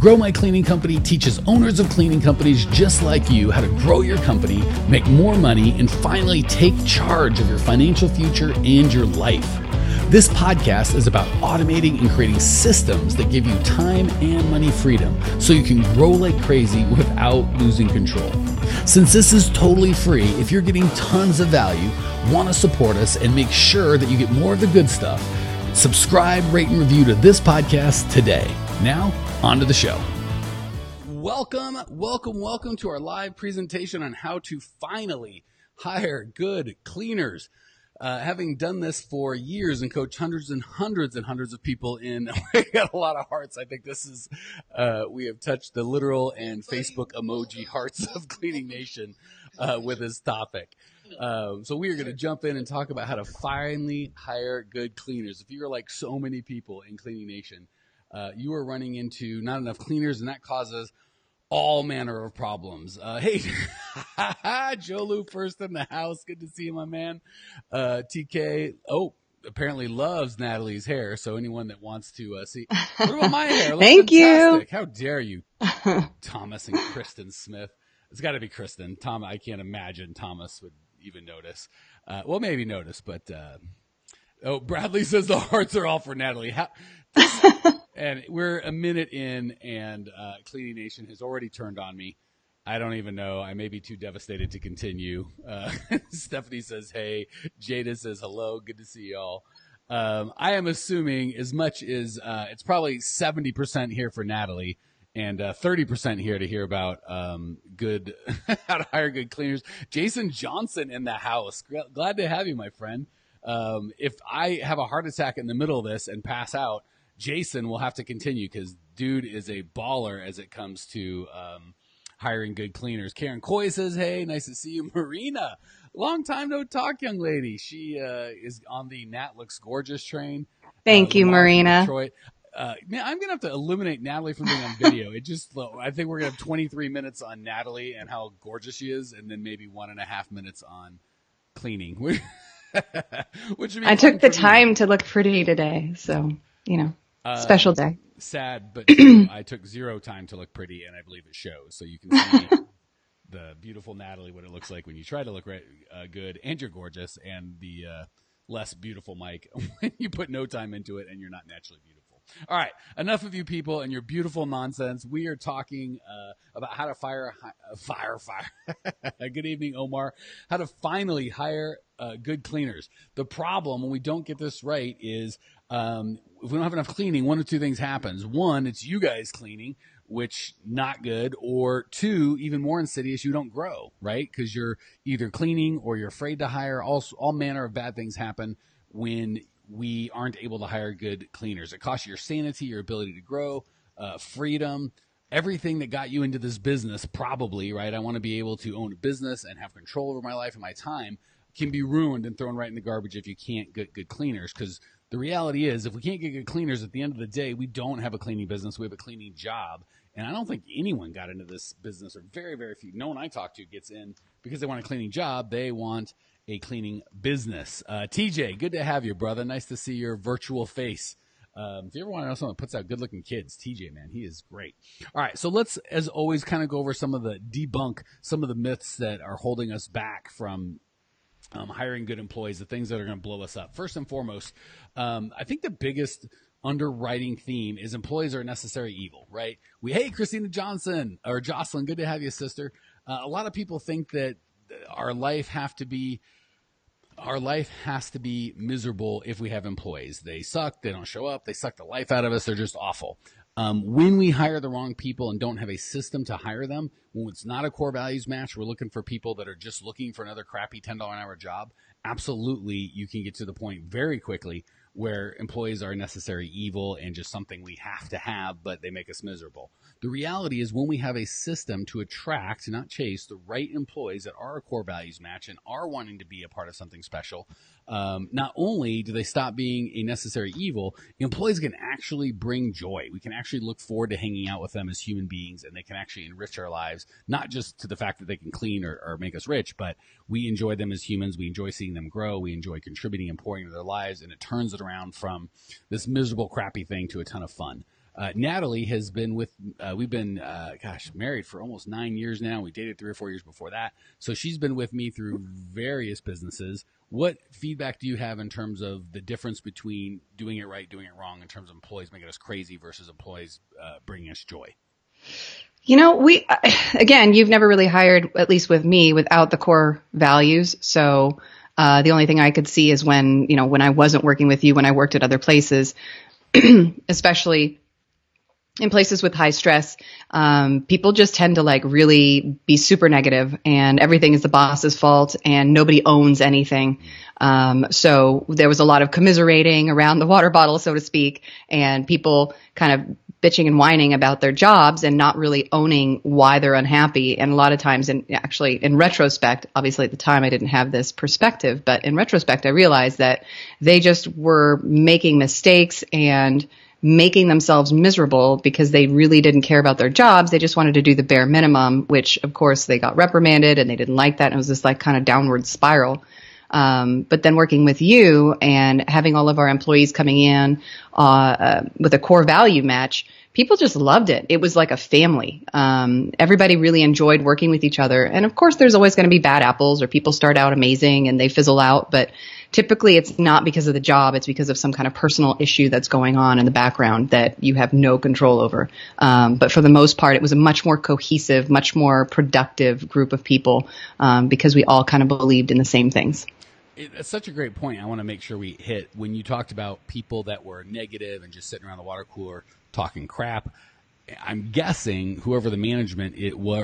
Grow My Cleaning Company teaches owners of cleaning companies just like you how to grow your company, make more money, and finally take charge of your financial future and your life. This podcast is about automating and creating systems that give you time and money freedom so you can grow like crazy without losing control. Since this is totally free, if you're getting tons of value, want to support us, and make sure that you get more of the good stuff, subscribe, rate, and review to this podcast today. Now, on to the show. Welcome to our live presentation on how to finally hire good cleaners. Having done this for years and coached hundreds of people in, we got a lot of hearts. I think this is, we have touched the literal and Facebook emoji hearts of Cleaning Nation with this topic. So we are going to jump in and talk about how to finally hire good cleaners. If you're like so many people in Cleaning Nation, you are running into not enough cleaners, and that causes all manner of problems. Hey, Joe Lou first in the house. Good to see you, my man. TK, apparently loves Natalie's hair. So anyone that wants to see, what about my hair? Looks Thank fantastic. you. How dare you, Thomas and Kristen Smith. It's got to be Kristen. Tom, I can't imagine Thomas would even notice. Well, maybe notice, but Bradley says the hearts are all for Natalie. And we're a minute in, and Cleaning Nation has already turned on me. I don't even know. I may be too devastated to continue. Stephanie says, hey. Jada says, hello. Good to see y'all. I am assuming as much as it's probably 70% here for Natalie and 30% here to hear about good how to hire good cleaners. Jason Johnson in the house. Glad to have you, my friend. If I have a heart attack in the middle of this and pass out, Jason will have to continue because dude is a baller as it comes to hiring good cleaners. Karen Coy says, hey, nice to see you. Marina, long time no talk, young lady. She is on the Nat Looks Gorgeous train. Thank you, Marina. Detroit. Man, I'm going to have to eliminate Natalie from being on video. I think we're going to have 23 minutes on Natalie and how gorgeous she is, and then maybe 1.5 minutes on cleaning. Which I took the time to look pretty today, so, special day. Sad, but true. I took zero time to look pretty, and I believe it shows. So you can see the beautiful Natalie, what it looks like when you try to look good, and you're gorgeous, and the less beautiful Mike when you put no time into it and you're not naturally beautiful. All right, enough of you people and your beautiful nonsense. We are talking about how to fire. Good evening, Omar. How to finally hire good cleaners. The problem when we don't get this right is if we don't have enough cleaning, one of two things happens. One, it's you guys cleaning, which not good. Or two, even more insidious, you don't grow, right? Because you're either cleaning or you're afraid to hire. All manner of bad things happen when we aren't able to hire good cleaners. It costs you your sanity, your ability to grow, freedom, everything that got you into this business probably, right? I want to be able to own a business and have control over my life and my time can be ruined and thrown right in the garbage if you can't get good cleaners. Because the reality is if we can't get good cleaners, at the end of the day, we don't have a cleaning business. We have a cleaning job. And I don't think anyone got into this business, or very, very few. No one I talk to gets in because they want a cleaning job. They want a cleaning business. TJ, good to have you, brother. Nice to see your virtual face. If you ever want to know someone that puts out good-looking kids, TJ, man, he is great. All right, so let's, as always, kind of go over some of the myths that are holding us back from hiring good employees, the things that are going to blow us up. First and foremost, I think the biggest underwriting theme is employees are a necessary evil, right? Hey, Christina Johnson, or Jocelyn, good to have you, sister. A lot of people think that our life has to be miserable if we have employees. They suck. They don't show up. They suck the life out of us. They're just awful. When we hire the wrong people and don't have a system to hire them, when it's not a core values match, we're looking for people that are just looking for another crappy $10 an hour job. Absolutely, you can get to the point very quickly where employees are a necessary evil and just something we have to have, but they make us miserable. The reality is when we have a system to attract, not chase, the right employees that are a core values match and are wanting to be a part of something special, not only do they stop being a necessary evil, employees can actually bring joy. We can actually look forward to hanging out with them as human beings, and they can actually enrich our lives, not just to the fact that they can clean or make us rich, but we enjoy them as humans. We enjoy seeing them grow. We enjoy contributing and pouring into their lives, and it turns it around from this miserable, crappy thing to a ton of fun. Natalie has been with, we've been, married for almost 9 years now. We dated 3 or 4 years before that. So she's been with me through various businesses. What feedback do you have in terms of the difference between doing it right, doing it wrong, in terms of employees making us crazy versus employees bringing us joy? Again, you've never really hired, at least with me, without the core values. So the only thing I could see is when I wasn't working with you, when I worked at other places, especially in places with high stress, people just tend to really be super negative, and everything is the boss's fault and nobody owns anything. So there was a lot of commiserating around the water bottle, so to speak, and people kind of bitching and whining about their jobs and not really owning why they're unhappy. And a lot of times, in retrospect, obviously at the time I didn't have this perspective, but in retrospect, I realized that they just were making mistakes and making themselves miserable because they really didn't care about their jobs. They just wanted to do the bare minimum, which of course they got reprimanded and they didn't like that. And it was this kind of downward spiral. But then working with you and having all of our employees coming in with a core value match, people just loved it. It was like a family. Everybody really enjoyed working with each other. And of course, there's always going to be bad apples, or people start out amazing and they fizzle out. But typically it's not because of the job. It's because of some kind of personal issue that's going on in the background that you have no control over. But for the most part, it was a much more cohesive, much more productive group of people because we all kind of believed in the same things. It's such a great point. I want to make sure we hit when you talked about people that were negative and just sitting around the water cooler talking crap. I'm guessing whoever the management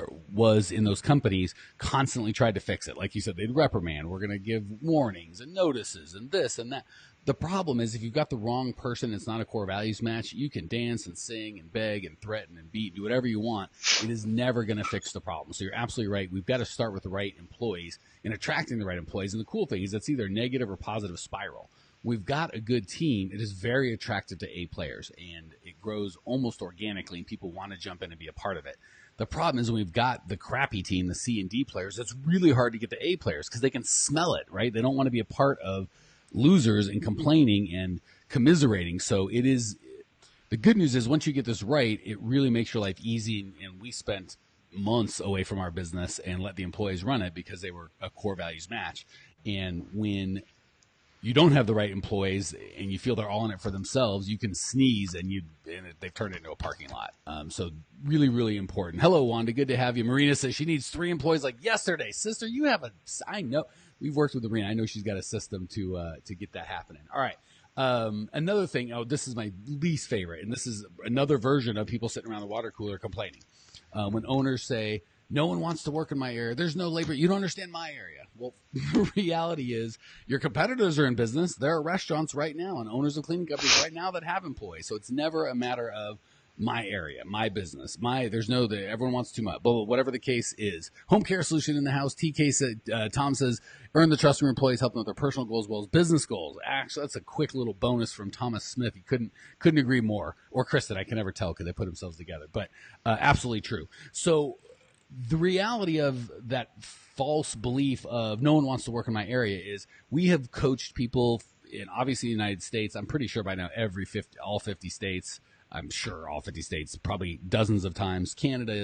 was in those companies constantly tried to fix it. Like you said, they'd reprimand. We're going to give warnings and notices and this and that. The problem is if you've got the wrong person, it's not a core values match. You can dance and sing and beg and threaten and beat, do whatever you want. It is never going to fix the problem. So you're absolutely right. We've got to start with the right employees and attracting the right employees. And the cool thing is it's either negative or positive spiral. We've got a good team. It is very attractive to A players, and it grows almost organically, and people want to jump in and be a part of it. The problem is when we've got the crappy team, the C and D players, it's really hard to get the A players because they can smell it, right? They don't want to be a part of losers and complaining and commiserating. So it is the good news is once you get this right, it really makes your life easy. And we spent months away from our business and let the employees run it because they were a core values match. And when you don't have the right employees and you feel they're all in it for themselves, you can sneeze and they've turned it into a parking lot. So really, really important. Hello, Wanda. Good to have you. Marina says she needs 3 employees like yesterday. Sister, you have I know. We've worked with Marina. I know she's got a system to get that happening. All right. Another thing. Oh, this is my least favorite. And this is another version of people sitting around the water cooler complaining. When owners say, no one wants to work in my area. There's no labor. You don't understand my area. Well, the reality is your competitors are in business. There are restaurants right now and owners of cleaning companies right now that have employees. So it's never a matter of my area, my business, everyone wants too much, but whatever the case is. Home care solution in the house. TK said, Tom says, earn the trust of your employees, help them with their personal goals as well as business goals. Actually, that's a quick little bonus from Thomas Smith. He couldn't agree more. Or Kristen, I can never tell because they put themselves together, but absolutely true. So the reality of that false belief of no one wants to work in my area is we have coached people in obviously the United States. I'm pretty sure by now all 50 states, I'm sure all 50 states, probably dozens of times, Canada,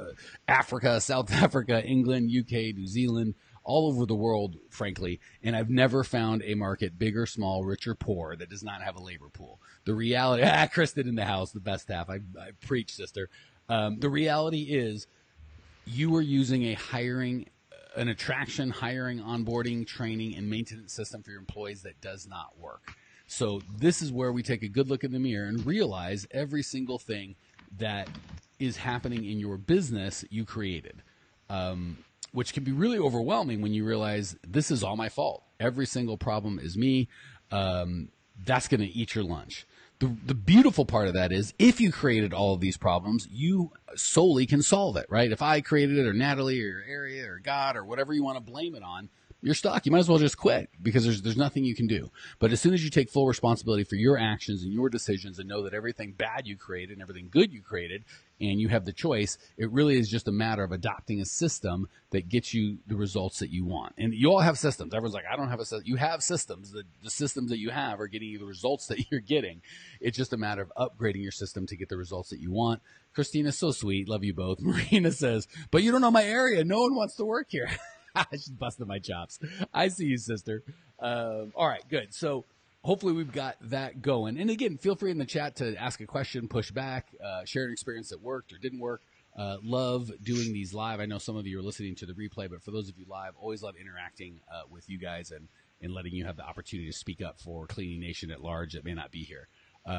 Africa, South Africa, England, UK, New Zealand, all over the world, frankly. And I've never found a market, big or small, rich or poor, that does not have a labor pool. The reality, Kristen in the house, the best half. I preach, sister. The reality is you are using an attraction, hiring, onboarding, training, and maintenance system for your employees that does not work. So this is where we take a good look in the mirror and realize every single thing that is happening in your business you created, which can be really overwhelming when you realize this is all my fault. Every single problem is me. That's going to eat your lunch. The beautiful part of that is if you created all of these problems, you solely can solve it, right? If I created it or Natalie or your area or God or whatever you want to blame it on, you're stuck. You might as well just quit because there's nothing you can do. But as soon as you take full responsibility for your actions and your decisions and know that everything bad you created and everything good you created and you have the choice, it really is just a matter of adopting a system that gets you the results that you want. And you all have systems. Everyone's like, I don't have a system. You have systems. The systems that you have are getting you the results that you're getting. It's just a matter of upgrading your system to get the results that you want. Christina's so sweet. Love you both. Marina says, but you don't know my area. No one wants to work here. She's busting my chops. I see you, sister. All right, good. So hopefully we've got that going. And again, feel free in the chat to ask a question, push back, share an experience that worked or didn't work. Love doing these live. I know some of you are listening to the replay, but for those of you live, always love interacting with you guys and letting you have the opportunity to speak up for Cleaning Nation at large that may not be here.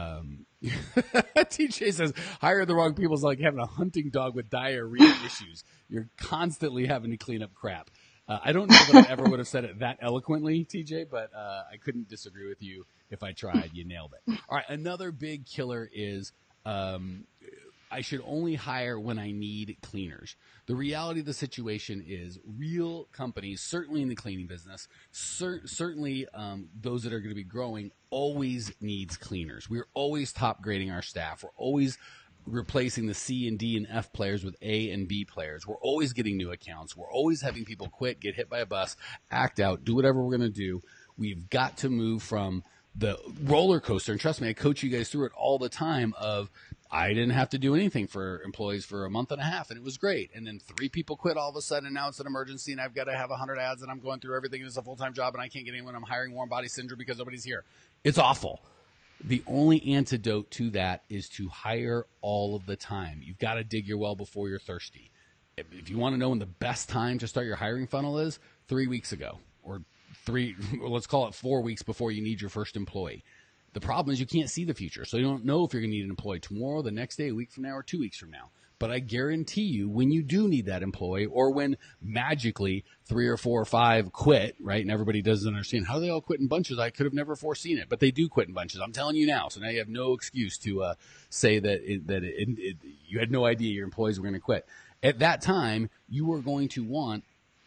TJ says, hire the wrong people is like having a hunting dog with diarrhea issues. You're constantly having to clean up crap. I don't know that I ever would have said it that eloquently, TJ, but I couldn't disagree with you. If I tried, you nailed it. All right, another big killer is I should only hire when I need cleaners. The reality of the situation is real companies, certainly in the cleaning business, certainly those that are going to be growing, always needs cleaners. We're always top grading our staff. We're always replacing the C and D and F players with A and B players. We're always getting new accounts. We're always having people quit, get hit by a bus, act out, do whatever we're going to do. We've got to move from the roller coaster. And trust me, I coach you guys through it all the time of I didn't have to do anything for employees for a month and a half, and it was great. And then 3 people quit all of a sudden, and now it's an emergency, and I've got to have 100 ads, and I'm going through everything, and it's a full-time job, and I can't get anyone. I'm hiring warm body syndrome because nobody's here. It's awful. The only antidote to that is to hire all of the time. You've got to dig your well before you're thirsty. If you want to know when the best time to start your hiring funnel is, 3 weeks ago, or let's call it 4 weeks before you need your first employee. The problem is you can't see the future, so you don't know if you're going to need an employee tomorrow, the next day, a week from now, or 2 weeks from now. But I guarantee you, when you do need that employee, or when magically 3 or 4 or 5 quit, right, and everybody doesn't understand how they all quit in bunches, I could have never foreseen it, but they do quit in bunches. I'm telling you now, so now you have no excuse to say that you had no idea your employees were going to quit. At that time, you were going to want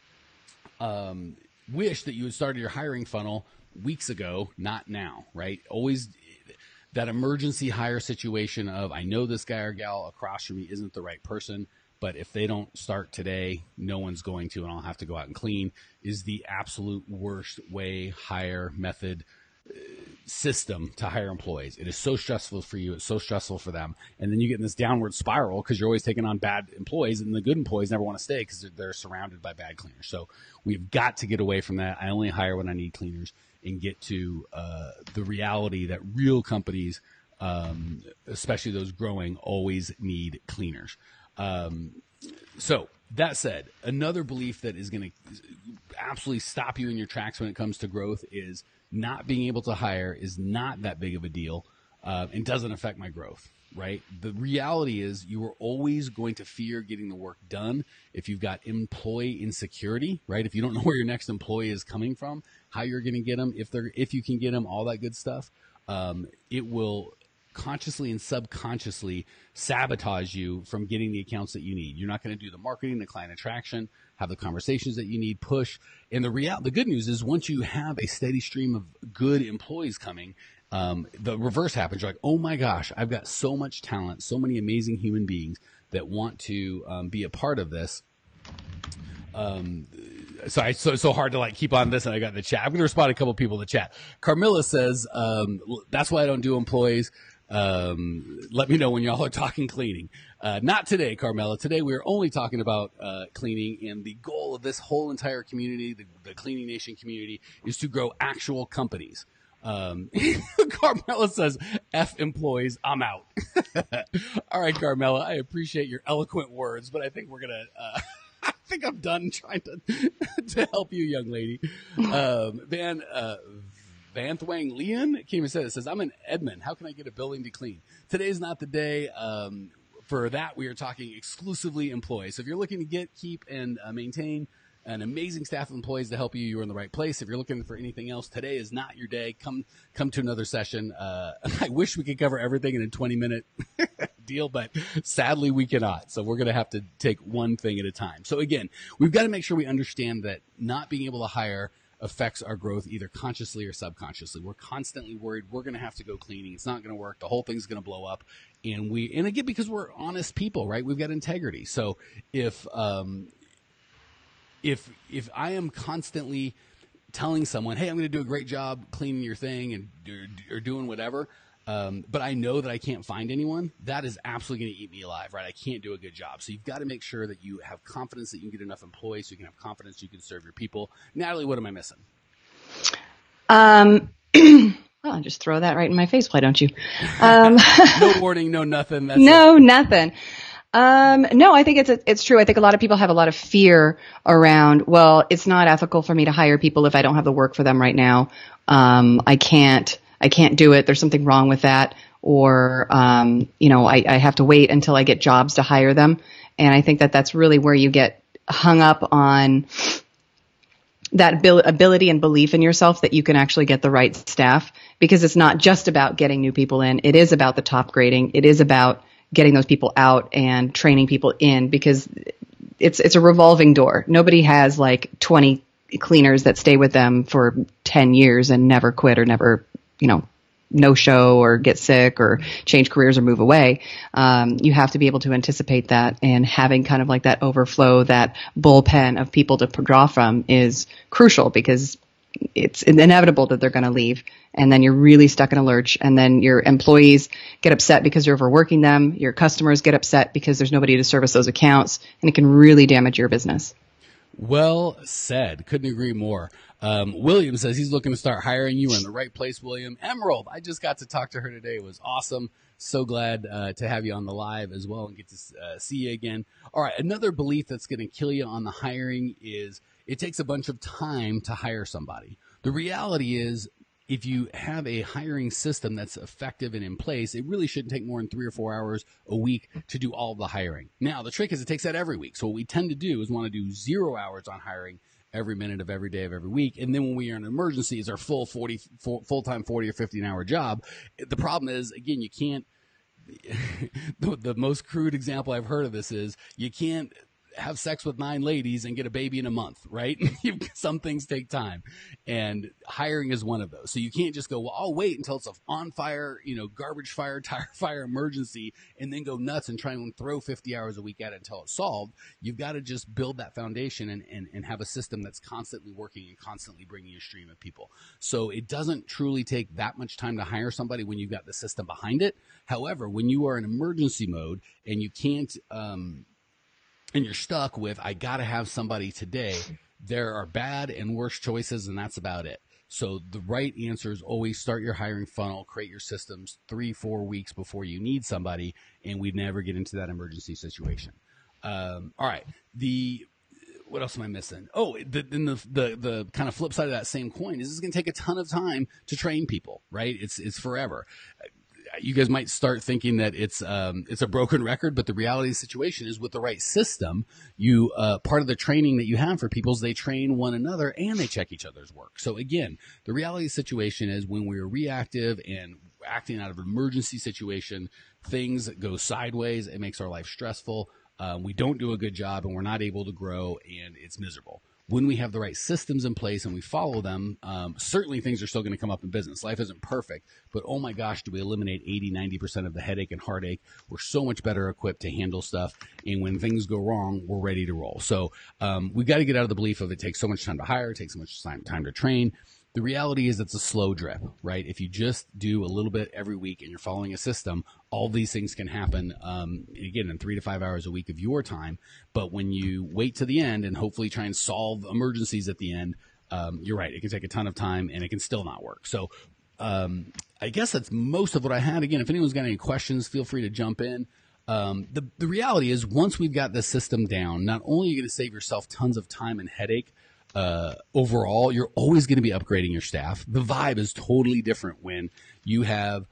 wish that you had started your hiring funnel weeks ago, not now, right? Always that emergency hire situation of, I know this guy or gal across from me isn't the right person, but if they don't start today, no one's going to, and I'll have to go out and clean, is the absolute worst hire method system to hire employees. It is so stressful for you. It's so stressful for them. And then you get in this downward spiral because you're always taking on bad employees, and the good employees never want to stay because they're surrounded by bad cleaners. So we've got to get away from that. I only hire when I need cleaners, and get to the reality that real companies, especially those growing, always need cleaners. So that said, another belief that is going to absolutely stop you in your tracks when it comes to growth is not being able to hire is not that big of a deal and doesn't affect my growth, right? The reality is you are always going to fear getting the work done if you've got employee insecurity, right? If you don't know where your next employee is coming from, how you're going to get them, if you can get them, all that good stuff, it will consciously and subconsciously sabotage you from getting the accounts that you need. You're not going to do the marketing, the client attraction, have the conversations that you need, push. And the good news is once you have a steady stream of good employees coming, the reverse happens. You're like, oh my gosh, I've got so much talent, so many amazing human beings that want to be a part of this. So hard to like keep on this, and I got in the chat. I'm going to respond to a couple people in the chat. Carmilla says, that's why I don't do employees. Let me know when y'all are talking cleaning. Not today, Carmela. Today we are only talking about cleaning, and the goal of this whole entire community, the Cleaning Nation community, is to grow actual companies. Carmela says, F employees, I'm out. All right, Carmela, I appreciate your eloquent words, but I think we're going to I think I'm done trying to help you, young lady. Van Thwang Leon came and said, it says, I'm in Edmond. How can I get a building to clean? Today's not the day. For that, we are talking exclusively employees. So if you're looking to keep, and maintain an amazing staff of employees to help you, you're in the right place. If you're looking for anything else, today is not your day. Come to another session. I wish we could cover everything in a 20-minute deal, but sadly we cannot. So we're going to have to take one thing at a time. So again, we've got to make sure we understand that not being able to hire affects our growth either consciously or subconsciously. We're constantly worried we're going to have to go cleaning. It's not going to work. The whole thing's going to blow up. And again, because we're honest people, right? We've got integrity. So if I am constantly telling someone, hey, I'm going to do a great job cleaning your thing and or doing whatever, but I know that I can't find anyone, that is absolutely going to eat me alive, right? I can't do a good job. So you've got to make sure that you have confidence that you can get enough employees so you can have confidence you can serve your people. Natalie, what am I missing? Well, just throw that right in my face. Why don't you? No warning, no nothing. That's nothing. No, I think it's true. I think a lot of people have a lot of fear around, well, it's not ethical for me to hire people if I don't have the work for them right now. I can't do it. There's something wrong with that. Or, I have to wait until I get jobs to hire them. And I think that that's really where you get hung up on that ability and belief in yourself that you can actually get the right staff, because it's not just about getting new people in. It is about the top grading. It is about getting those people out and training people in, because it's a revolving door. Nobody has like 20 cleaners that stay with them for 10 years and never quit or never, no show or get sick or change careers or move away. You have to be able to anticipate that, and having kind of like that overflow, that bullpen of people to draw from is crucial, because it's inevitable that they're going to leave, and then you're really stuck in a lurch, and then your employees get upset because you're overworking them. Your customers get upset because there's nobody to service those accounts, and it can really damage your business. Well said. Couldn't agree more. William says he's looking to start hiring. You are in the right place, William. Emerald, I just got to talk to her today. It was awesome. So glad to have you on the live as well and get to see you again. All right, another belief that's going to kill you on the hiring is it takes a bunch of time to hire somebody. The reality is, if you have a hiring system that's effective and in place, it really shouldn't take more than 3 or 4 hours a week to do all of the hiring. Now, the trick is it takes that every week. So what we tend to do is want to do 0 hours on hiring every minute of every day of every week. And then when we are in an emergency, it's our full-time 40 or 50-hour job. The problem is, again, you can't, the most crude example I've heard of this is you can't have sex with 9 ladies and get a baby in a month, right? Some things take time, and hiring is one of those. So you can't just go, well, I'll wait until it's a on fire, garbage fire, tire fire emergency, and then go nuts and try and throw 50 hours a week at it until it's solved. You've got to just build that foundation and have a system that's constantly working and constantly bringing you a stream of people. So it doesn't truly take that much time to hire somebody when you've got the system behind it. However, when you are in emergency mode and you can't, and you're stuck with, I got to have somebody today, there are bad and worse choices, and that's about it. So the right answer is always start your hiring funnel, create your systems 3-4 weeks before you need somebody, and we'd never get into that emergency situation. All right. What else am I missing? Oh, then the kind of flip side of that same coin is it's going to take a ton of time to train people, right? It's forever. You guys might start thinking that it's a broken record, but the reality of the situation is, with the right system, you part of the training that you have for people is they train one another and they check each other's work. So again, the reality of the situation is, when we're reactive and acting out of an emergency situation, things go sideways. It makes our life stressful. We don't do a good job, and we're not able to grow, and it's miserable. When we have the right systems in place and we follow them, certainly things are still going to come up in business. Life isn't perfect, but oh my gosh, do we eliminate 80-90% of the headache and heartache. We're so much better equipped to handle stuff, and when things go wrong, we're ready to roll. So we've got to get out of the belief of it takes so much time to hire, it takes so much time to train. The reality is it's a slow drip, right? If you just do a little bit every week and you're following a system, all these things can happen, again, in 3 to 5 hours a week of your time. But when you wait to the end and hopefully try and solve emergencies at the end, you're right. It can take a ton of time, and it can still not work. So I guess that's most of what I had. Again, if anyone's got any questions, feel free to jump in. The reality is, once we've got the system down, not only are you going to save yourself tons of time and headache, overall, you're always going to be upgrading your staff. The vibe is totally different when you have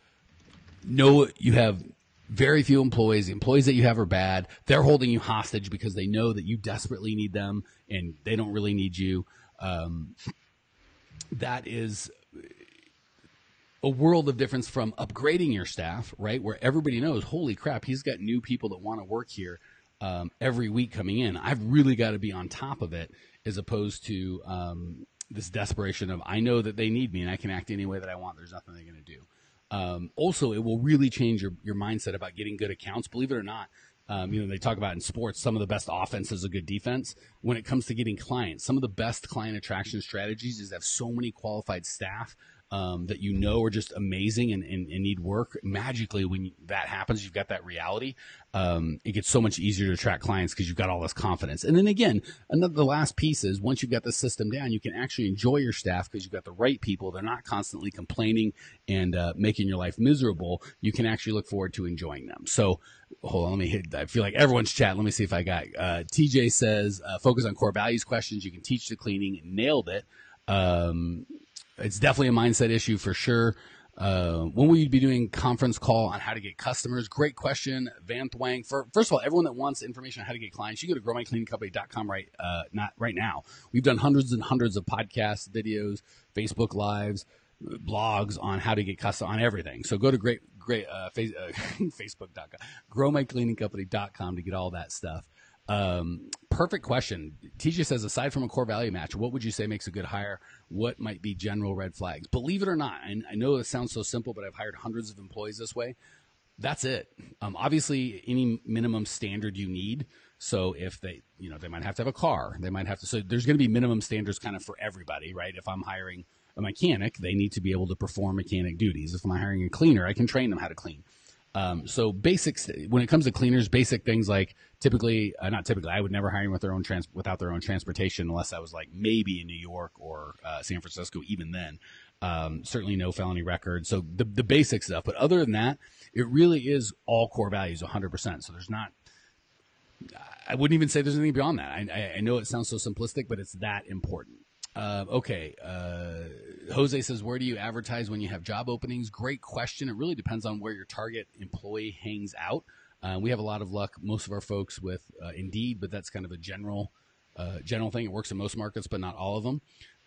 very few employees. The employees that you have are bad. They're holding you hostage because they know that you desperately need them and they don't really need you. That is a world of difference from upgrading your staff, right? Where everybody knows, holy crap, he's got new people that want to work here every week coming in. I've really got to be on top of it, as opposed to this desperation of, I know that they need me and I can act any way that I want. There's nothing they're going to do. Also, it will really change your mindset about getting good accounts. Believe it or not, they talk about in sports, some of the best offense is a good defense. When it comes to getting clients, some of the best client attraction strategies is to have so many qualified staff that are just amazing and need work. Magically, when that happens, you've got that reality. It gets so much easier to attract clients because you've got all this confidence. And then again, the last piece is, once you've got the system down, you can actually enjoy your staff because you've got the right people. They're not constantly complaining and making your life miserable. You can actually look forward to enjoying them. So hold on, I feel like everyone's chatting. Let me see if I got, TJ says, focus on core values questions. You can teach the cleaning. Nailed it. It's definitely a mindset issue for sure. When will you be doing conference call on how to get customers? Great question, Van Thwang. First of all, everyone that wants information on how to get clients, you go to growmycleaningcompany.com right now. We've done hundreds and hundreds of podcasts, videos, Facebook Lives, blogs on how to get custom on everything. So go to Facebook.com, growmycleaningcompany.com to get all that stuff. Perfect question. TJ says, aside from a core value match, what would you say makes a good hire? What might be general red flags? Believe it or not, and I know it sounds so simple, but I've hired hundreds of employees this way. That's it. Obviously, any minimum standard you need. So if they might have to have a car, so there's going to be minimum standards kind of for everybody, right? If I'm hiring a mechanic, they need to be able to perform mechanic duties. If I'm hiring a cleaner, I can train them how to clean. So basics, when it comes to cleaners, basic things like I would never hire them without their own transportation, unless I was like maybe in New York or San Francisco. Even then, certainly no felony record. So the basic stuff. But other than that, it really is all core values, 100%. So I wouldn't even say there's anything beyond that. I know it sounds so simplistic, but it's that important. Okay. Jose says, where do you advertise when you have job openings? Great question. It really depends on where your target employee hangs out. We have a lot of luck, most of our folks, with Indeed, but that's kind of a general thing. It works in most markets, but not all of them.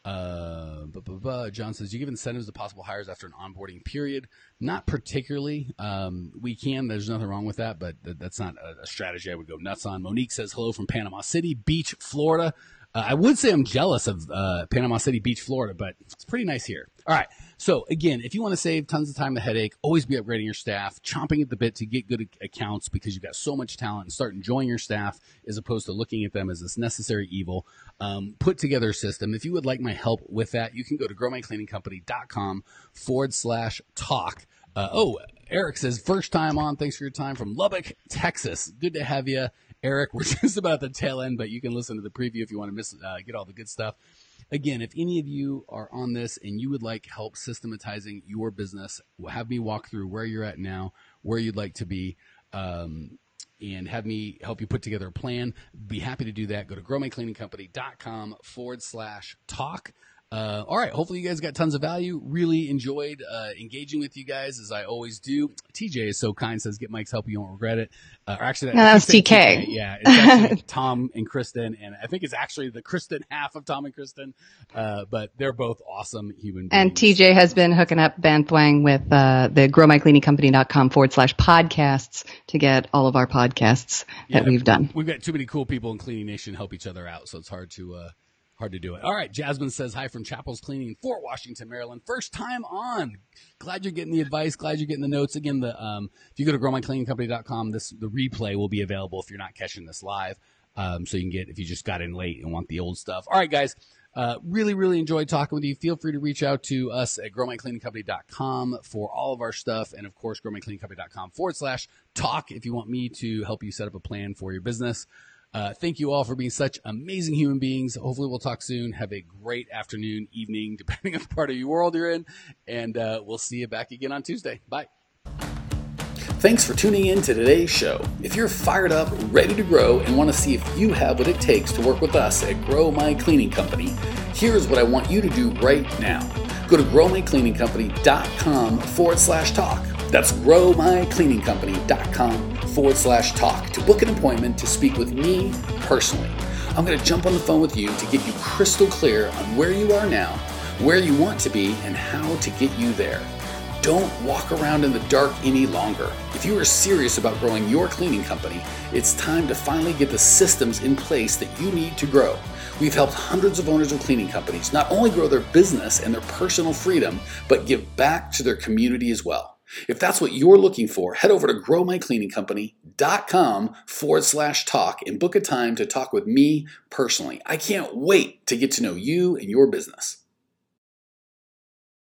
John says, you give incentives to possible hires after an onboarding period? Not particularly. We can. There's nothing wrong with that, but that's not a strategy I would go nuts on. Monique says, hello from Panama City Beach, Florida. I would say I'm jealous of Panama City Beach, Florida, but it's pretty nice here. All right. So, again, if you want to save tons of time and headache, always be upgrading your staff, chomping at the bit to get good accounts because you've got so much talent, and start enjoying your staff as opposed to looking at them as this necessary evil. Put together a system. If you would like my help with that, you can go to growmycleaningcompany.com/talk. Eric says, first time on. Thanks for your time from Lubbock, Texas. Good to have you, Eric. We're just about the tail end, but you can listen to the preview if you want to get all the good stuff. Again, if any of you are on this and you would like help systematizing your business, have me walk through where you're at now, where you'd like to be, and have me help you put together a plan. Be happy to do that. Go to growmycleaningcompany.com/talk. All right. Hopefully you guys got tons of value. Really enjoyed engaging with you guys, as I always do. TJ is so kind, says, get Mike's help. You won't regret it. Actually, that was TK. Yeah. It's actually Tom and Kristen. And I think it's actually the Kristen half of Tom and Kristen. But they're both awesome human beings. And TJ has been hooking up Van Thwang with the growmycleaningcompany.com/podcasts to get all of our podcasts that we've done. We've got too many cool people in Cleaning Nation help each other out. So it's hard to do it. All right. Jasmine says, hi from Chapels Cleaning in Fort Washington, Maryland. First time on. Glad you're getting the advice. Glad you're getting the notes. Again, if you go to growmycleaningcompany.com, the replay will be available if you're not catching this live. So you can get, if you just got in late and want the old stuff. All right, guys. Really, really enjoyed talking with you. Feel free to reach out to us at growmycleaningcompany.com for all of our stuff. And of course, growmycleaningcompany.com/talk if you want me to help you set up a plan for your business. Thank you all for being such amazing human beings. Hopefully we'll talk soon. Have a great afternoon, evening, depending on the part of your world you're in. And we'll see you back again on Tuesday. Bye. Thanks for tuning in to today's show. If you're fired up, ready to grow, and want to see if you have what it takes to work with us at Grow My Cleaning Company, here's what I want you to do right now. Go to growmycleaningcompany.com/talk. That's growmycleaningcompany.com/talk to book an appointment to speak with me personally. I'm going to jump on the phone with you to get you crystal clear on where you are now, where you want to be, and how to get you there. Don't walk around in the dark any longer. If you are serious about growing your cleaning company, it's time to finally get the systems in place that you need to grow. We've helped hundreds of owners of cleaning companies not only grow their business and their personal freedom, but give back to their community as well. If that's what you're looking for, head over to growmycleaningcompany.com/talk and book a time to talk with me personally. I can't wait to get to know you and your business.